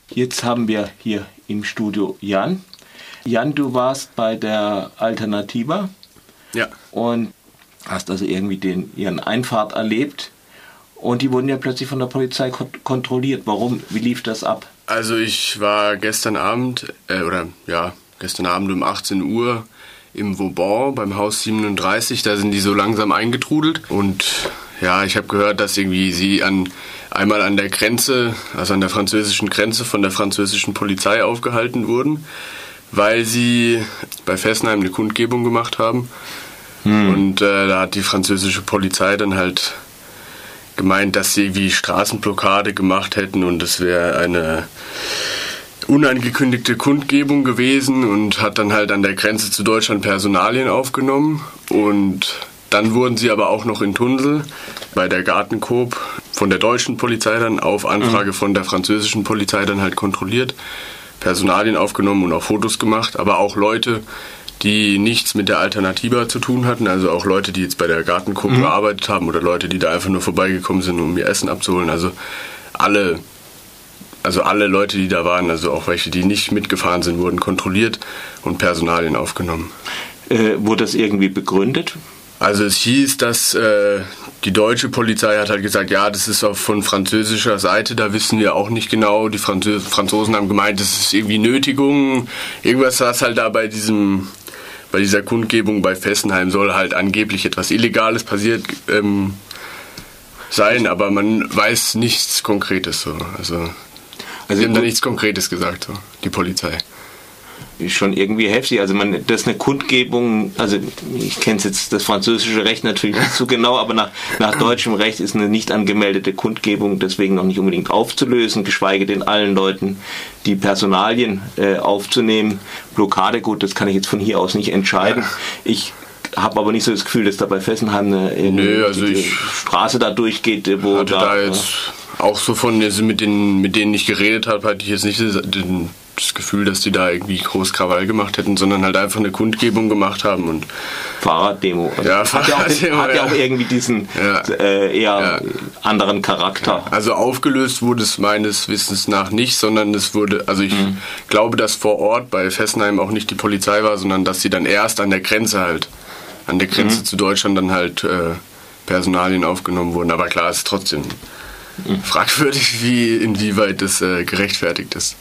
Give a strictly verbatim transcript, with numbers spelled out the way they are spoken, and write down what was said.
Jetzt haben wir hier im Studio Jan. Jan, du warst bei der Alternativa. Ja. Und hast also irgendwie den, ihren Einfahrt erlebt. Und die wurden ja plötzlich von der Polizei kont- kontrolliert. Warum? Wie lief das ab? Also ich war gestern Abend, äh, oder ja, gestern Abend um achtzehn Uhr im Vauban beim Haus siebenunddreißig. Da sind die so langsam eingetrudelt. Und ja, ich habe gehört, dass irgendwie sie an einmal an der Grenze, also an der französischen Grenze, von der französischen Polizei aufgehalten wurden, weil sie bei Fessenheim eine Kundgebung gemacht haben. Hm. Und äh, da hat die französische Polizei dann halt gemeint, dass sie wie Straßenblockade gemacht hätten und es wäre eine unangekündigte Kundgebung gewesen und hat dann halt an der Grenze zu Deutschland Personalien aufgenommen. Und dann wurden sie aber auch noch in Tunsel bei der Gartencoop von der deutschen Polizei dann auf Anfrage von der französischen Polizei dann halt kontrolliert, Personalien aufgenommen und auch Fotos gemacht, aber auch Leute, die nichts mit der Alternativa zu tun hatten, also auch Leute, die jetzt bei der Gartencoop mhm. gearbeitet haben oder Leute, die da einfach nur vorbeigekommen sind, um ihr Essen abzuholen. Also alle, also alle Leute, die da waren, also auch welche, die nicht mitgefahren sind, wurden kontrolliert und Personalien aufgenommen. Äh, wurde das irgendwie begründet? Also es hieß, dass äh, die deutsche Polizei hat halt gesagt, ja, das ist auch von französischer Seite, da wissen wir auch nicht genau. Die Franzö- Franzosen haben gemeint, das ist irgendwie Nötigung. Irgendwas, was halt da bei diesem, bei dieser Kundgebung bei Fessenheim soll halt angeblich etwas Illegales passiert ähm, sein, aber man weiß nichts Konkretes so. Also, also sie haben da nichts Konkretes gesagt, so, die Polizei. Ist schon irgendwie heftig. Also man, das ist eine Kundgebung, also ich kenne jetzt das französische Recht natürlich nicht so genau, aber nach, nach deutschem Recht ist eine nicht angemeldete Kundgebung deswegen noch nicht unbedingt aufzulösen, geschweige denn allen Leuten die Personalien äh, aufzunehmen. Blockade, gut, das kann ich jetzt von hier aus nicht entscheiden. Ja. Ich habe aber nicht so das Gefühl, dass da bei Fessenheim eine, Nö, also ich Straße da durchgeht, wo hatte da, da jetzt ja. auch so von, also mit, den, mit denen ich geredet habe, hatte ich jetzt nicht den das Gefühl, dass die da irgendwie groß Krawall gemacht hätten, sondern halt einfach eine Kundgebung gemacht haben und Fahrraddemo. Also ja, hat Fahrraddemo. Ja auch, hat ja auch irgendwie diesen ja. äh, eher ja. anderen Charakter. Ja. Also aufgelöst wurde es meines Wissens nach nicht, sondern es wurde, also ich mhm. glaube, dass vor Ort bei Fessenheim auch nicht die Polizei war, sondern dass sie dann erst an der Grenze halt, an der Grenze mhm. zu Deutschland dann halt äh, Personalien aufgenommen wurden. Aber klar, es ist trotzdem mhm. fragwürdig, wie inwieweit das äh, gerechtfertigt ist.